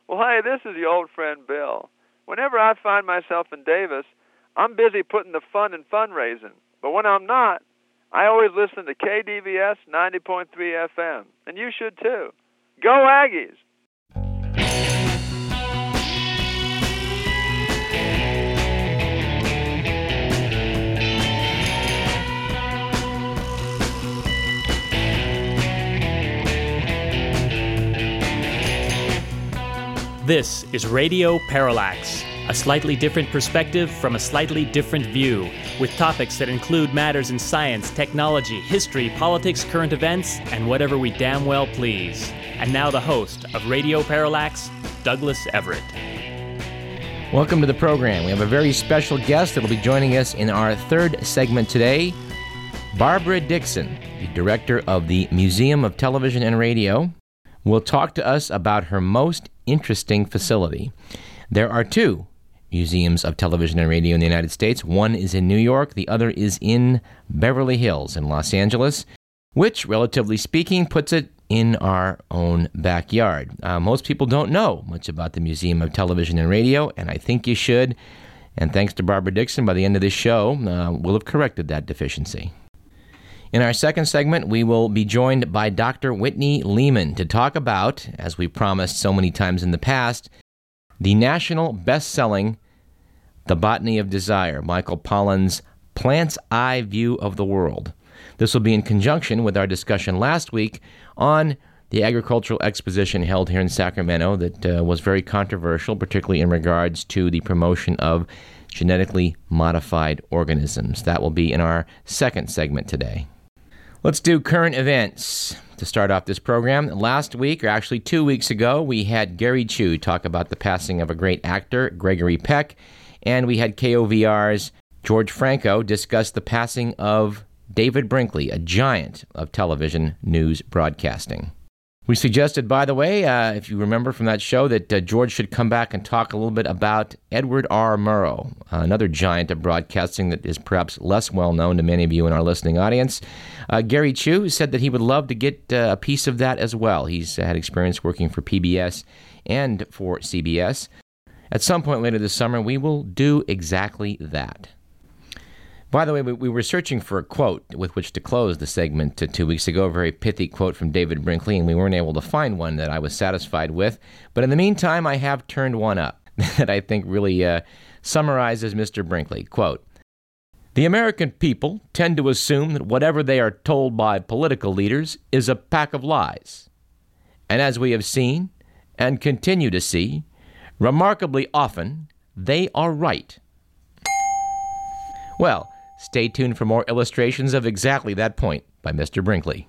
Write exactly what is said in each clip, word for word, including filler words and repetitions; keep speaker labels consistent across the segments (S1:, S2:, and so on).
S1: Well, hey, this is your old friend Bill. Whenever I find myself in Davis, I'm busy putting the fun in fundraising. But when I'm not, I always listen to K D V S ninety point three F M, and you should too. Go Aggies!
S2: This is Radio Parallax, a slightly different perspective from a slightly different view, with topics that include matters in science, technology, history, politics, current events, and whatever we damn well please. And now the host of Radio Parallax, Douglas Everett.
S3: Welcome to the program. We have a very special guest that will be joining us in our third segment today, Barbara Dickson, the director of the Museum of Television and Radio, will talk to us about her most interesting facility. There are two museums of television and radio in the United States. One is in New York, the other is in Beverly Hills in Los Angeles, which, relatively speaking, puts it in our own backyard. Uh, most people don't know much about the Museum of Television and Radio, and I think you should. And thanks to Barbara Dickson, by the end of this show, uh, we'll have corrected that deficiency. In our second segment, we will be joined by Doctor Whitney Lehman to talk about, as we promised so many times in the past, the national best-selling The Botany of Desire, Michael Pollan's Plant's Eye View of the World. This will be in conjunction with our discussion last week on the agricultural exposition held here in Sacramento that uh, was very controversial, particularly in regards to the promotion of genetically modified organisms. That will be in our second segment today. Let's do current events to start off this program. Last week, or actually two weeks ago, we had Gary Chu talk about the passing of a great actor, Gregory Peck, and we had K O V R's George Franco discuss the passing of David Brinkley, a giant of television news broadcasting. We suggested, by the way, uh, if you remember from that show, that uh, George should come back and talk a little bit about Edward R. Murrow, uh, another giant of broadcasting that is perhaps less well known to many of you in our listening audience. Uh, Gary Chu said that he would love to get uh, a piece of that as well. He's had experience working for P B S and for C B S. At some point later this summer, we will do exactly that. By the way, we, we were searching for a quote with which to close the segment uh, two weeks ago, a very pithy quote from David Brinkley, and we weren't able to find one that I was satisfied with. But in the meantime, I have turned one up that I think really uh, summarizes Mister Brinkley. Quote, "The American people tend to assume that whatever they are told by political leaders is a pack of lies. And as we have seen, and continue to see, remarkably often, they are right." Well, stay tuned for more illustrations of exactly that point by Mister Brinkley.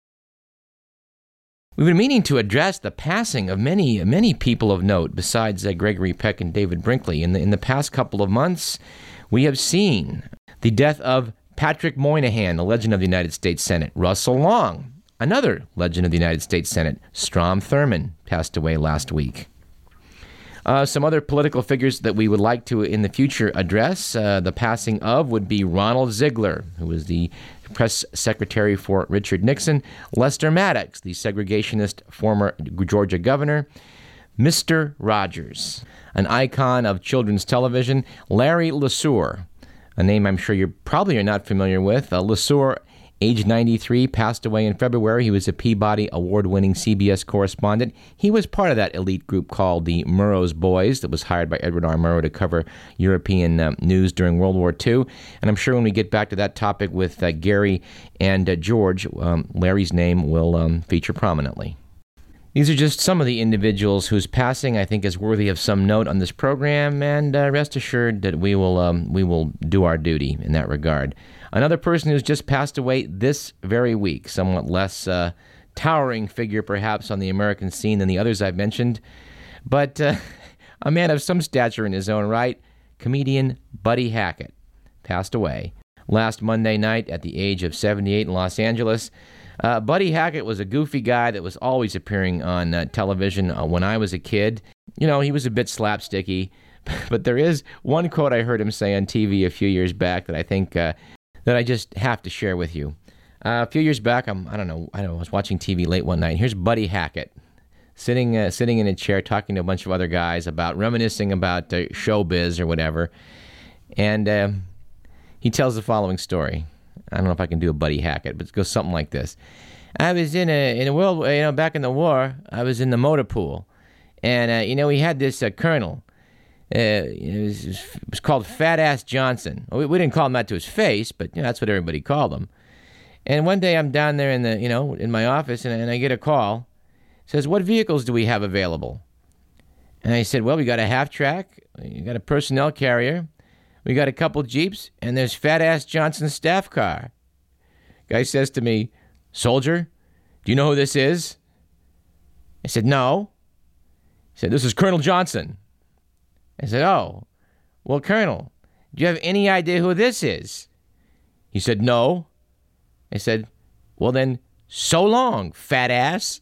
S3: We've been meaning to address the passing of many, many people of note besides uh, Gregory Peck and David Brinkley. In the, in the past couple of months, we have seen the death of Patrick Moynihan, a legend of the United States Senate. Russell Long, another legend of the United States Senate. Strom Thurmond passed away last week. Uh, some other political figures that we would like to, in the future, address uh, the passing of would be Ronald Ziegler, who was the press secretary for Richard Nixon, Lester Maddox, the segregationist former Georgia governor, Mister Rogers, an icon of children's television, Larry LeSueur, a name I'm sure you probably are not familiar with. Uh, LeSueur, age ninety-three, passed away in February. He was a Peabody Award-winning C B S correspondent. He was part of that elite group called the Murrow's Boys that was hired by Edward R. Murrow to cover European um, news during World War Two. And I'm sure when we get back to that topic with uh, Gary and uh, George, um, Larry's name will um, feature prominently. These are just some of the individuals whose passing I think is worthy of some note on this program, and uh, rest assured that we will um, we will do our duty in that regard. Another person who's just passed away this very week, somewhat less uh, towering figure perhaps on the American scene than the others I've mentioned, but uh, a man of some stature in his own right, comedian Buddy Hackett, passed away last Monday night at the age of seventy-eight in Los Angeles. Uh, Buddy Hackett was a goofy guy that was always appearing on uh, television uh, when I was a kid. You know, he was a bit slapsticky, but there is one quote I heard him say on T V a few years back that I think uh, that I just have to share with you. Uh, a few years back, I'm, I don't know, I don't know, I was watching T V late one night, and here's Buddy Hackett sitting uh, sitting in a chair talking to a bunch of other guys about reminiscing about uh, showbiz or whatever. And uh, he tells the following story. I don't know if I can do a Buddy Hackett, but it goes something like this. I was in a in a world, you know, back in the war, I was in the motor pool. And, uh, you know, we had this uh, colonel. Uh, it, was, it was called Fat Ass Johnson. We, we didn't call him that to his face, but you know, that's what everybody called him. And one day I'm down there in the, you know, in my office, and, and I get a call. It says, "What vehicles do we have available?" And I said, "Well, we got a half-track, we got a personnel carrier, we got a couple Jeeps, and there's Fat Ass Johnson's staff car." Guy says to me, "Soldier, do you know who this is?" I said, "No." He said, "This is Colonel Johnson." I said, "Oh, well, Colonel, do you have any idea who this is?" He said, "No." I said, "Well then, so long, fat ass."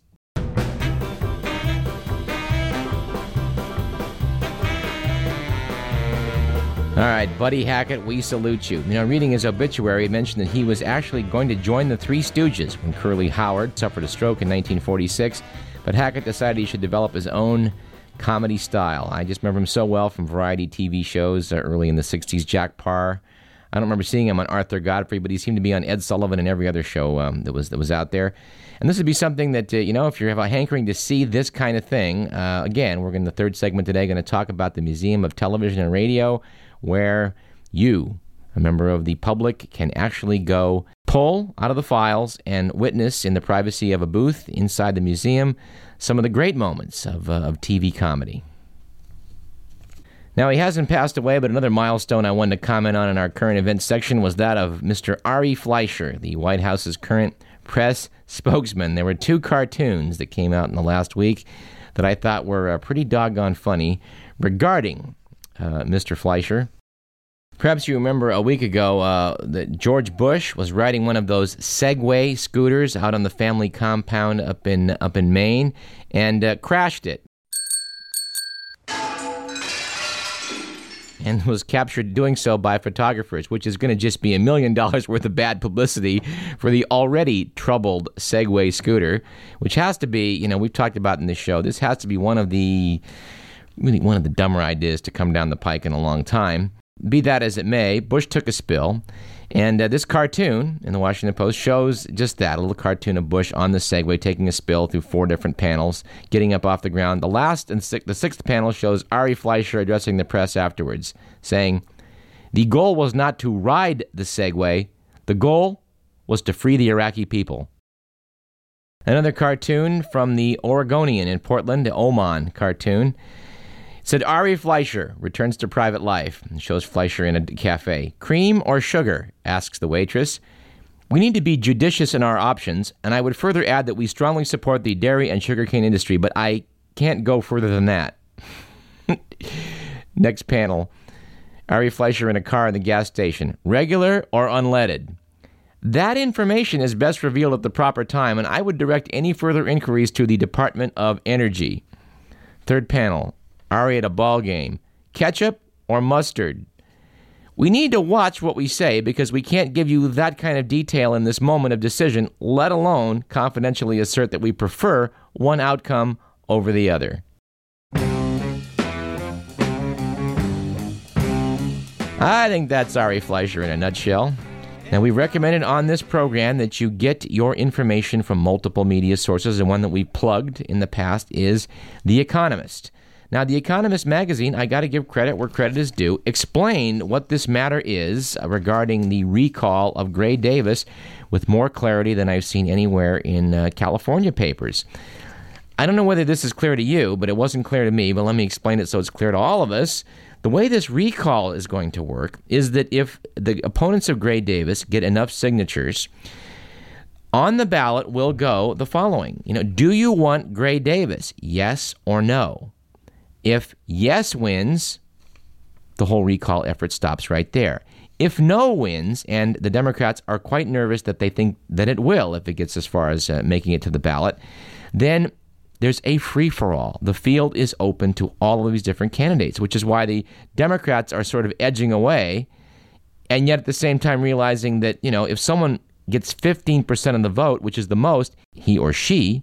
S3: All right, Buddy Hackett, we salute you. You know, reading his obituary, it mentioned that he was actually going to join the Three Stooges when Curly Howard suffered a stroke in nineteen forty-six, but Hackett decided he should develop his own comedy style. I just remember him so well from variety T V shows uh, early in the sixties. Jack Parr. I don't remember seeing him on Arthur Godfrey, but he seemed to be on Ed Sullivan and every other show um, that was that was out there. And this would be something that, uh, you know, if you have a hankering to see this kind of thing, uh, again, we're in the third segment today going to talk about the Museum of Television and Radio, where you, a member of the public, can actually go pull out of the files and witness in the privacy of a booth inside the museum some of the great moments of, uh, of T V comedy. Now, he hasn't passed away, but another milestone I wanted to comment on in our current events section was that of Mister Ari Fleischer, the White House's current press spokesman. There were two cartoons that came out in the last week that I thought were uh, pretty doggone funny regarding uh, Mister Fleischer. Perhaps you remember a week ago uh, that George Bush was riding one of those Segway scooters out on the family compound up in up in Maine and uh, crashed it. And was captured doing so by photographers, which is going to just be a million dollars worth of bad publicity for the already troubled Segway scooter, which has to be, you know, we've talked about in this show, this has to be one of the, really one of the dumber ideas to come down the pike in a long time. Be that as it may, Bush took a spill, and uh, this cartoon in the Washington Post shows just that, a little cartoon of Bush on the Segway taking a spill through four different panels, getting up off the ground. The last and sixth, the sixth panel shows Ari Fleischer addressing the press afterwards, saying, "The goal was not to ride the Segway, the goal was to free the Iraqi people." Another cartoon from the Oregonian in Portland, the Oman cartoon, said Ari Fleischer returns to private life and shows Fleischer in a cafe. "Cream or sugar?" asks the waitress. "We need to be judicious in our options, and I would further add that we strongly support the dairy and sugarcane industry, but I can't go further than that." Next panel, Ari Fleischer in a car in the gas station. "Regular or unleaded?" That information is best revealed at the proper time, and I would direct any further inquiries to the Department of Energy. Third panel, Ari at a ball game. "Ketchup or mustard?" We need to watch what we say because we can't give you that kind of detail in this moment of decision, let alone confidentially assert that we prefer one outcome over the other. I think that's Ari Fleischer in a nutshell. Now, we recommended on this program that you get your information from multiple media sources, and one that we plugged in the past is The Economist. Now, The Economist magazine, I got to give credit where credit is due, explained what this matter is regarding the recall of Gray Davis with more clarity than I've seen anywhere in uh, California papers. I don't know whether this is clear to you, but it wasn't clear to me, but let me explain it so it's clear to all of us. The way this recall is going to work is that if the opponents of Gray Davis get enough signatures, on the ballot will go the following. You know, do you want Gray Davis? Yes or no? If yes wins, the whole recall effort stops right there. If no wins, and the Democrats are quite nervous that they think that it will if it gets as far as uh, making it to the ballot, then there's a free-for-all. The field is open to all of these different candidates, which is why the Democrats are sort of edging away, and yet at the same time realizing that, you know, if someone gets fifteen percent of the vote, which is the most, he or she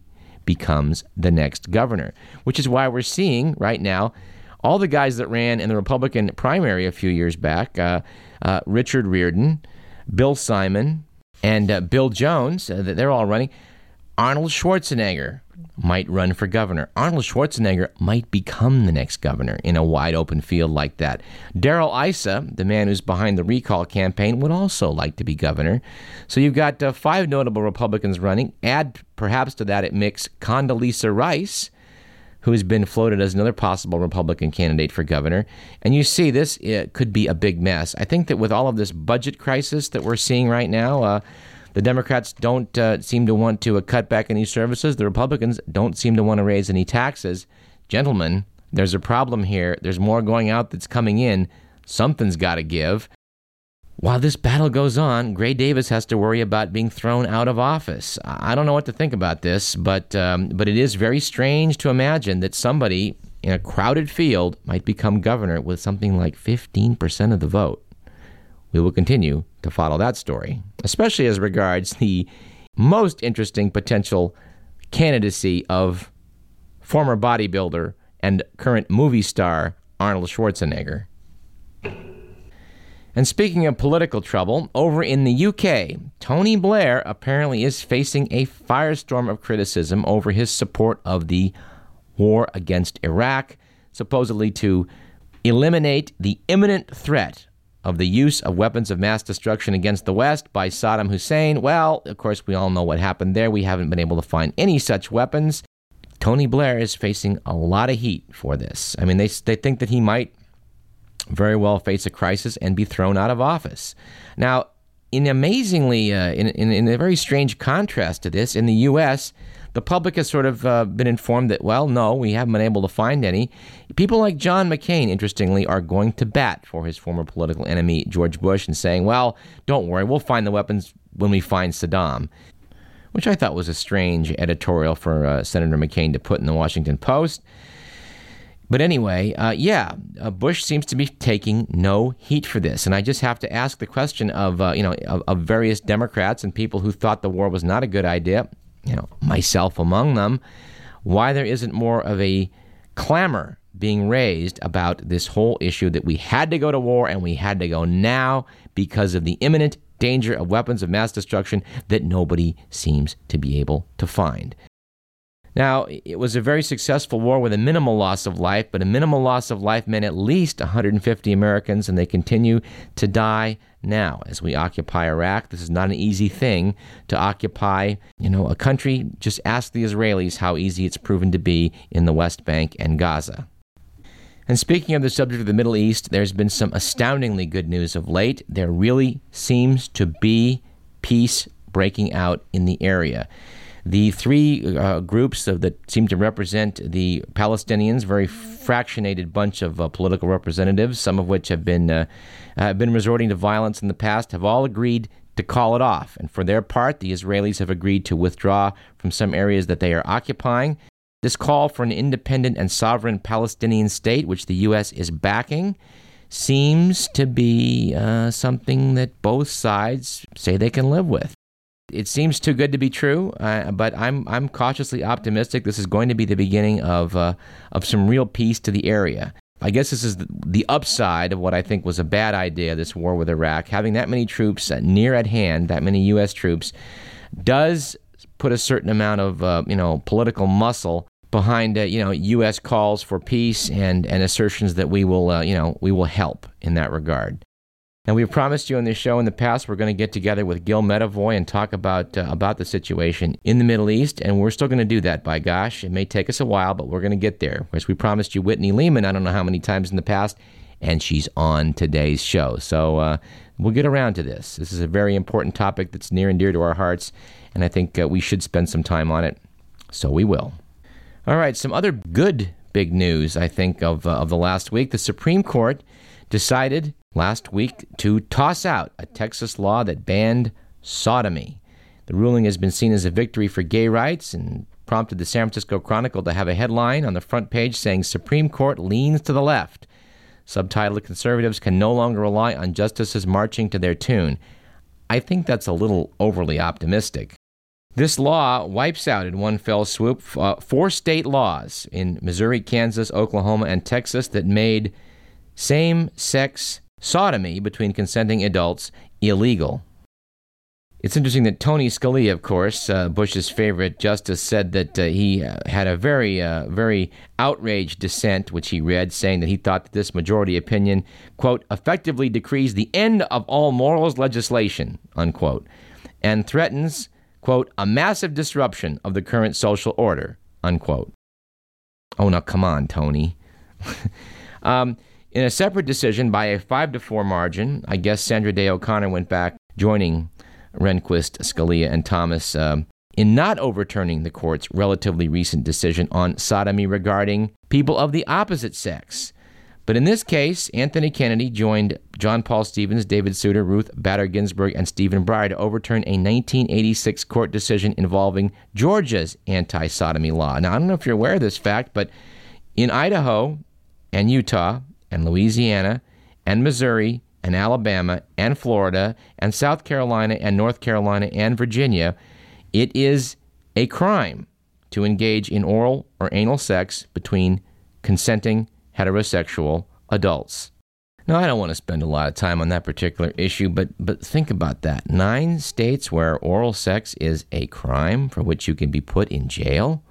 S3: becomes the next governor, which is why we're seeing right now all the guys that ran in the Republican primary a few years back, uh, uh, Richard Riordan, Bill Simon, and uh, Bill Jones, uh, they're all running. Arnold Schwarzenegger might run for governor. Arnold Schwarzenegger might become the next governor in a wide open field like that. Darrell Issa, the man who's behind the recall campaign, would also like to be governor. So you've got uh, five notable Republicans running. Add perhaps to that mix Condoleezza Rice, who has been floated as another possible Republican candidate for governor. And you see this uh, could be a big mess. I think that with all of this budget crisis that we're seeing right now, uh, the Democrats don't uh, seem to want to uh, cut back any services. The Republicans don't seem to want to raise any taxes. Gentlemen, there's a problem here. There's more going out that's coming in. Something's got to give. While this battle goes on, Gray Davis has to worry about being thrown out of office. I don't know what to think about this, but um, but it is very strange to imagine that somebody in a crowded field might become governor with something like fifteen percent of the vote. We will continue to follow that story, especially as regards the most interesting potential candidacy of former bodybuilder and current movie star Arnold Schwarzenegger. And speaking of political trouble, over in the U K, Tony Blair apparently is facing a firestorm of criticism over his support of the war against Iraq, supposedly to eliminate the imminent threat of the use of weapons of mass destruction against the West by Saddam Hussein. Well, of course, we all know what happened there. We haven't been able to find any such weapons. Tony Blair is facing a lot of heat for this. I mean, they they think that he might very well face a crisis and be thrown out of office. Now, in amazingly, uh, in, in, in a very strange contrast to this, in the U S, the public has sort of uh, been informed that, well, no, we haven't been able to find any. People like John McCain, interestingly, are going to bat for his former political enemy, George Bush, and saying, well, don't worry, we'll find the weapons when we find Saddam, which I thought was a strange editorial for uh, Senator McCain to put in the Washington Post. But anyway, uh, yeah, uh, Bush seems to be taking no heat for this. And I just have to ask the question of, uh, you know, of, of various Democrats and people who thought the war was not a good idea, you know, myself among them, why there isn't more of a clamor being raised about this whole issue that we had to go to war and we had to go now because of the imminent danger of weapons of mass destruction that nobody seems to be able to find. Now, it was a very successful war with a minimal loss of life, but a minimal loss of life meant at least one hundred fifty Americans, and they continue to die now as we occupy Iraq. This is not an easy thing to occupy, you know, a country. Just ask the Israelis how easy it's proven to be in the West Bank and Gaza. And speaking of the subject of the Middle East, there's been some astoundingly good news of late. There really seems to be peace breaking out in the area. The three uh, groups of, that seem to represent the Palestinians, very fractionated bunch of uh, political representatives, some of which have been uh, have been resorting to violence in the past, have all agreed to call it off. And for their part, the Israelis have agreed to withdraw from some areas that they are occupying. This call for an independent and sovereign Palestinian state, which the U S is backing, seems to be uh, something that both sides say they can live with. It seems too good to be true, uh, but I'm I'm cautiously optimistic. This is going to be the beginning of uh, of some real peace to the area. I guess this is the, the upside of what I think was a bad idea, this war with Iraq. Having that many troops uh, near at hand, that many U S troops, does put a certain amount of uh, you know political muscle behind uh, you know U S calls for peace and, and assertions that we will uh, you know we will help in that regard. Now, we've promised you on this show in the past we're going to get together with Gil Medavoy and talk about uh, about the situation in the Middle East, and we're still going to do that, by gosh. It may take us a while, but we're going to get there. Of course, we promised you Whitney Lehman, I don't know how many times in the past, and she's on today's show. So uh, we'll get around to this. This is a very important topic that's near and dear to our hearts, and I think uh, we should spend some time on it, so we will. All right, some other good big news, I think, of, uh, of the last week. The Supreme Court decided last week to toss out a Texas law that banned sodomy. The ruling has been seen as a victory for gay rights and prompted the San Francisco Chronicle to have a headline on the front page saying, Supreme Court leans to the left. Subtitled, Conservatives can no longer rely on justices marching to their tune. I think that's a little overly optimistic. This law wipes out in one fell swoop uh, four state laws in Missouri, Kansas, Oklahoma, and Texas that made same-sex sodomy between consenting adults illegal. It's interesting that Tony Scalia, of course, uh, Bush's favorite justice, said that uh, he uh, had a very, uh, very outraged dissent, which he read, saying that he thought that this majority opinion, quote, effectively decrees the end of all morals legislation, unquote, and threatens, quote, a massive disruption of the current social order, unquote. Oh, now come on, Tony. um, in a separate decision by a five to four margin, I guess Sandra Day O'Connor went back, joining Rehnquist, Scalia, and Thomas um, in not overturning the court's relatively recent decision on sodomy regarding people of the opposite sex. But in this case, Anthony Kennedy joined John Paul Stevens, David Souter, Ruth Bader Ginsburg, and Stephen Breyer to overturn a nineteen eighty-six court decision involving Georgia's anti-sodomy law. Now, I don't know if you're aware of this fact, but in Idaho and Utah and Louisiana and Missouri and Alabama and Florida and South Carolina and North Carolina and Virginia, it is a crime to engage in oral or anal sex between consenting heterosexual adults. Now, I don't want to spend a lot of time on that particular issue, but but think about that. Nine states where oral sex is a crime for which you can be put in jail.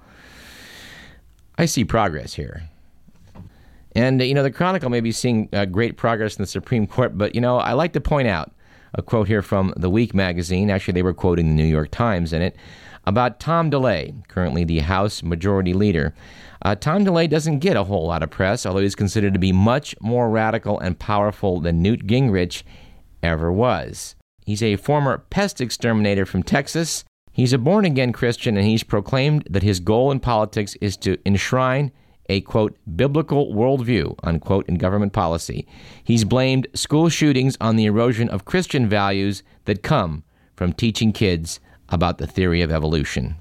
S3: I see progress here. And, you know, the Chronicle may be seeing uh, great progress in the Supreme Court, but, you know, I like to point out a quote here from The Week magazine. Actually, they were quoting the New York Times in it, about Tom DeLay, currently the House Majority Leader. Uh, Tom DeLay doesn't get a whole lot of press, although he's considered to be much more radical and powerful than Newt Gingrich ever was. He's a former pest exterminator from Texas. He's a born-again Christian, and he's proclaimed that his goal in politics is to enshrine a, quote, biblical worldview, unquote, in government policy. He's blamed school shootings on the erosion of Christian values that come from teaching kids about the theory of evolution.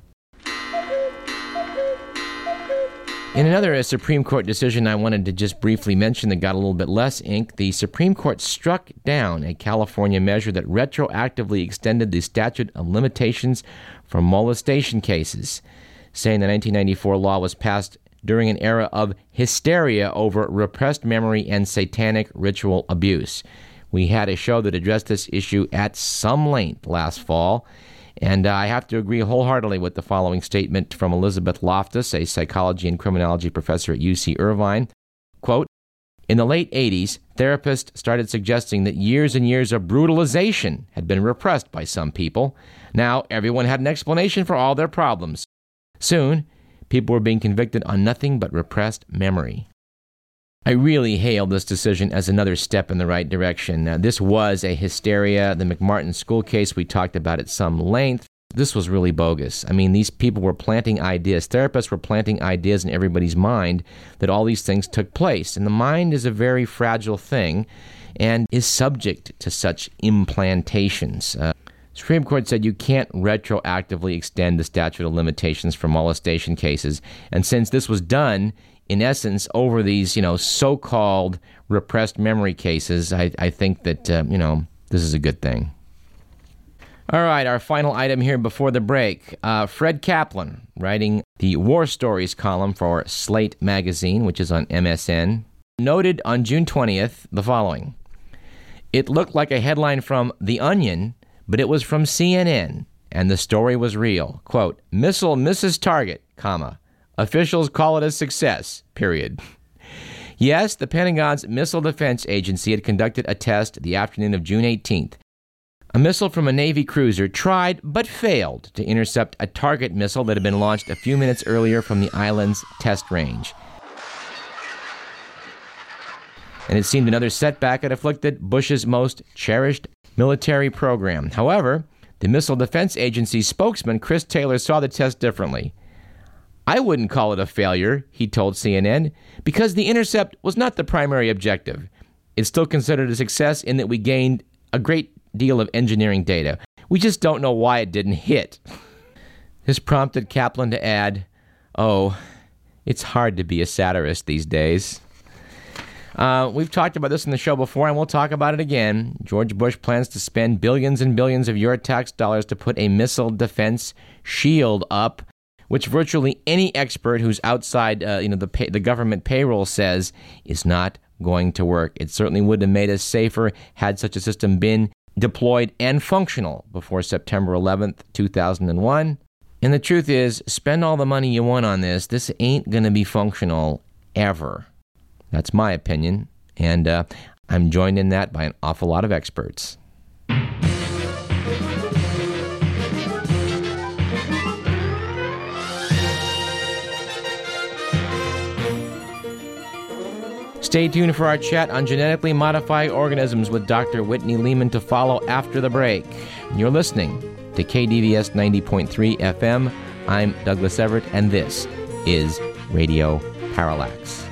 S3: In another uh, Supreme Court decision I wanted to just briefly mention that got a little bit less ink, the Supreme Court struck down a California measure that retroactively extended the statute of limitations for molestation cases, saying the nineteen ninety-four law was passed during an era of hysteria over repressed memory and satanic ritual abuse. We had a show that addressed this issue at some length last fall, and uh, I have to agree wholeheartedly with the following statement from Elizabeth Loftus, a psychology and criminology professor at U C Irvine. Quote, in the late eighties, therapists started suggesting that years and years of brutalization had been repressed by some people. Now everyone had an explanation for all their problems. Soon, people were being convicted on nothing but repressed memory. I really hail this decision as another step in the right direction. Now, this was a hysteria. The McMartin school case, we talked about at some length. This was really bogus. I mean, these people were planting ideas. Therapists were planting ideas in everybody's mind that all these things took place. And the mind is a very fragile thing and is subject to such implantations. Uh, Supreme Court said you can't retroactively extend the statute of limitations for molestation cases. And since this was done, in essence, over these, you know, so-called repressed memory cases, I, I think that, uh, you know, this is a good thing. All right, our final item here before the break. Uh, Fred Kaplan, writing the War Stories column for Slate magazine, which is on M S N, noted on June twentieth the following. It looked like a headline from The Onion, but it was from C N N, and the story was real. Quote, missile misses target, comma, officials call it a success, period. Yes, the Pentagon's Missile Defense Agency had conducted a test the afternoon of June eighteenth. A missile from a Navy cruiser tried but failed to intercept a target missile that had been launched a few minutes earlier from the island's test range. And it seemed another setback had afflicted Bush's most cherished military program. However, the Missile Defense Agency spokesman Chris Taylor saw the test differently. I wouldn't call it a failure, he told C N N, because the intercept was not the primary objective. It's still considered a success in that we gained a great deal of engineering data. We just don't know why it didn't hit. This prompted Kaplan to add, oh, it's hard to be a satirist these days. Uh, we've talked about this in the show before, and we'll talk about it again. George Bush plans to spend billions and billions of your tax dollars to put a missile defense shield up, which virtually any expert who's outside uh, you know, the pay, the government payroll says is not going to work. It certainly would have made us safer had such a system been deployed and functional before September eleventh, two thousand one. And the truth is, spend all the money you want on this, this ain't going to be functional ever. That's my opinion, and uh, I'm joined in that by an awful lot of experts. Stay tuned for our chat on genetically modified organisms with Doctor Whitney Lehman to follow after the break. You're listening to K D V S ninety point three F M. I'm Douglas Everett, and this is Radio Parallax.